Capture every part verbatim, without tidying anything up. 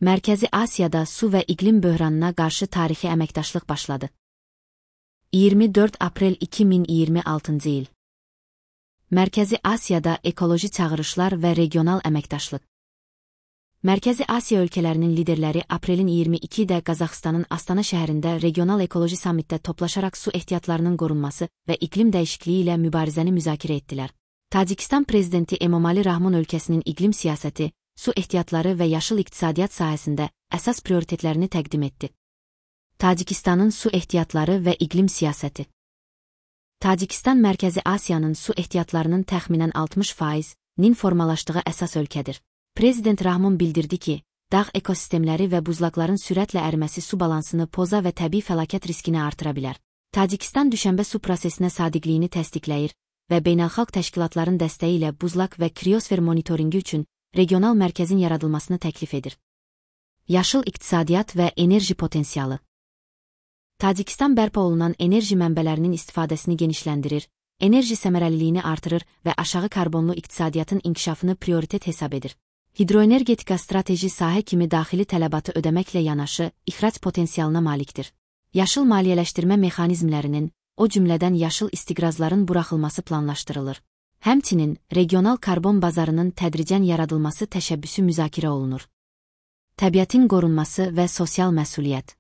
Mərkəzi Asiyada su və iqlim böhranına qarşı tarixi əməkdaşlıq başladı. iyirmi dörd aprel iki min iyirmi altıncı il. Mərkəzi Asiyada ekoloji çağırışlar və regional əməkdaşlıq. Mərkəzi Asiya ölkələrinin liderləri aprelin iyirmi ikisində Qazaxıstanın Astana şəhərində regional ekoloji sammitdə toplaşaraq su ehtiyatlarının qorunması və iqlim dəyişikliyi ilə mübarizəni müzakirə etdilər. Tacikistan prezidenti Emomali Rahmon ölkəsinin iqlim siyasəti, su ehtiyatları və yaşıl iqtisadiyyat sahəsində əsas prioritetlərini təqdim etdi. Tacikistanın su ehtiyatları və iqlim siyasəti. Tacikistan Mərkəzi Asiyanın su ehtiyatlarının təxminən altmış faizinin formalaşdığı əsas ölkədir. Prezident Rahmon bildirdi ki, dağ ekosistemləri və buzlaqların sürətlə əriməsi su balansını poza və təbii fəlakət riskini artıra bilər. Tacikistan düşənbə su prosesinə sadiqliyini təsdiqləyir və beynəlxalq təşkilatların dəstəyi ilə buzlaq və kriosfer monitoringi üçün regional mərkəzin yaradılmasını təklif edir. Yaşıl iqtisadiyyat və enerji potensialı. Tacikistan bərpa olunan enerji mənbələrinin istifadəsini genişləndirir, enerji səmərəliliyini artırır və aşağı karbonlu iqtisadiyyatın inkişafını prioritet hesab edir. Hidroenergetika strateji sahə kimi daxili tələbatı ödəməklə yanaşı, ixrac potensialına malikdir. Yaşıl maliyyələşdirmə mexanizmlərinin, o cümlədən yaşıl istiqrazların buraxılması planlaşdırılır. Həmçinin, regional karbon bazarının tədricən yaradılması təşəbbüsü müzakirə olunur. Təbiətin qorunması və sosial məsuliyyət.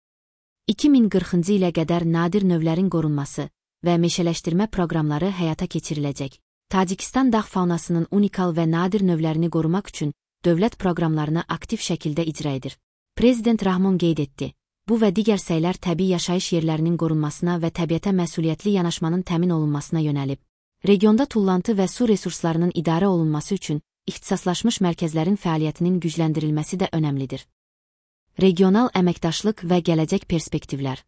iki min qırxıncı ilə qədər nadir növlərin qorunması və meşələşdirmə proqramları həyata keçiriləcək. Tacikistan dağ faunasının unikal və nadir növlərini qorumaq üçün dövlət proqramlarını aktiv şəkildə icra edir. Prezident Rahmon qeyd etdi, bu və digər səylər təbii yaşayış yerlərinin qorunmasına və təbiətə məsuliyyətli yanaşmanın təmin olunmasına yönəlib. Regionda tullantı və su resurslarının idarə olunması üçün ixtisaslaşmış mərkəzlərin fəaliyyətinin gücləndirilməsi də önəmlidir. Regional əməkdaşlıq və gələcək perspektivlər.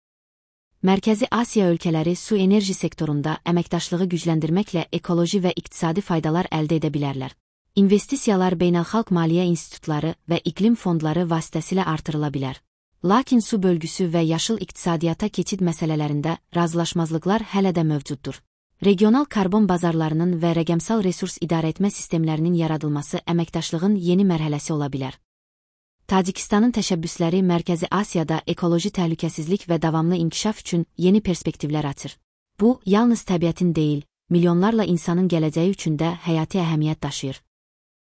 Mərkəzi Asiya ölkələri su enerji sektorunda əməkdaşlığı gücləndirməklə ekoloji və iqtisadi faydalar əldə edə bilərlər. İnvestisiyalar beynəlxalq maliyyə institutları və iqlim fondları vasitəsilə artırıla bilər. Lakin su bölgüsü və yaşıl iqtisadiyyata keçid məsələlərində razılaşmazlıqlar hələ də mövcuddur. Regional karbon bazarlarının və rəqəmsal resurs idarə etmə sistemlərinin yaradılması əməkdaşlığın yeni mərhələsi ola bilər. Tacikistanın təşəbbüsləri Mərkəzi Asiyada ekoloji təhlükəsizlik və davamlı inkişaf üçün yeni perspektivlər açır. Bu, yalnız təbiətin deyil, milyonlarla insanın gələcəyi üçün də həyati əhəmiyyət daşıyır.